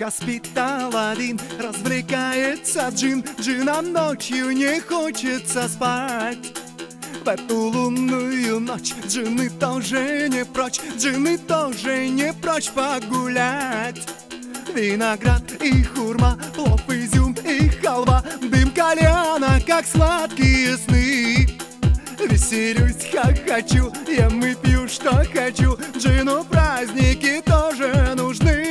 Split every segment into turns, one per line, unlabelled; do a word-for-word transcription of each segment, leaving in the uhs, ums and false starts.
Крепко спит Аладдин, развлекается джин. Джинам ночью не хочется спать. В эту лунную ночь джинны тоже не прочь, джинны тоже не прочь погулять. Виноград и хурма, плов, изюм и халва, дым кальяна, как сладкие сны. Веселюсь, хохочу, ем и пью, что хочу. Джину праздники тоже нужны.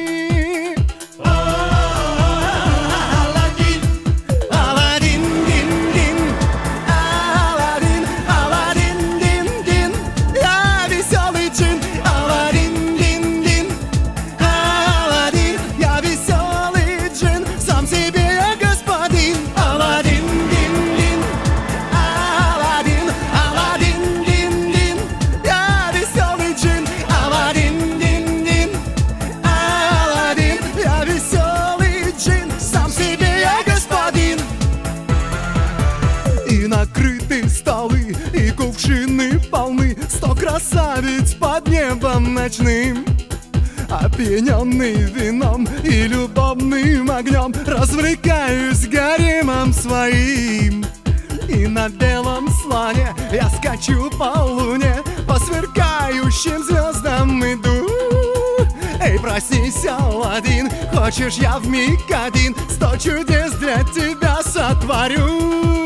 Накрыты столы и кувшины полны, сто красавиц под небом ночным. Опьяненный вином и любовным огнем, развлекаюсь гаремом своим. И на белом слоне я скачу по луне, по сверкающим звездам иду. Эй, проснись, Аладдин, хочешь, я вмиг один сто чудес для тебя сотворю.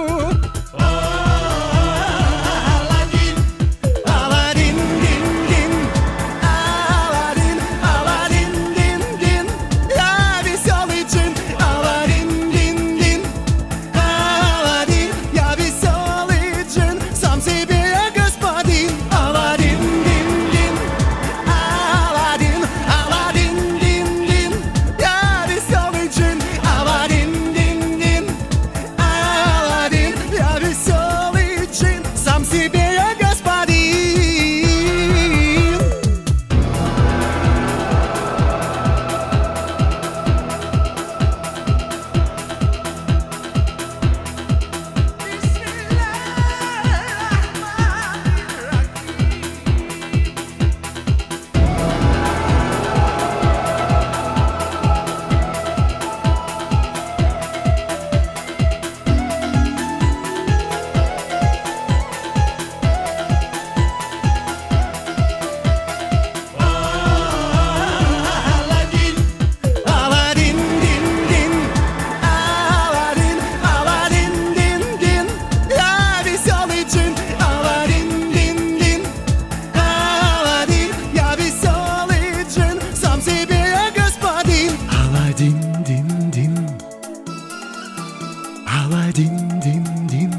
Аладдин-дин-дин,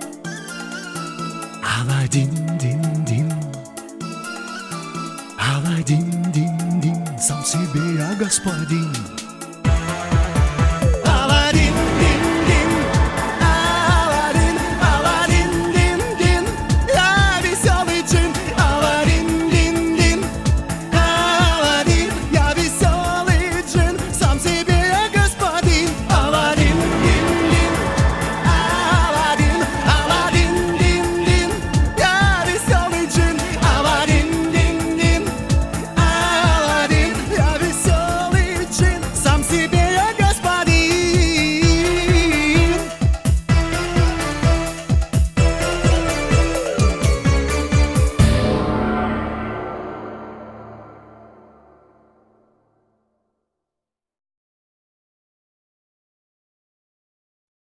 Аладдин-дин-дин, Аладдин-дин-дин, сам себе я господин.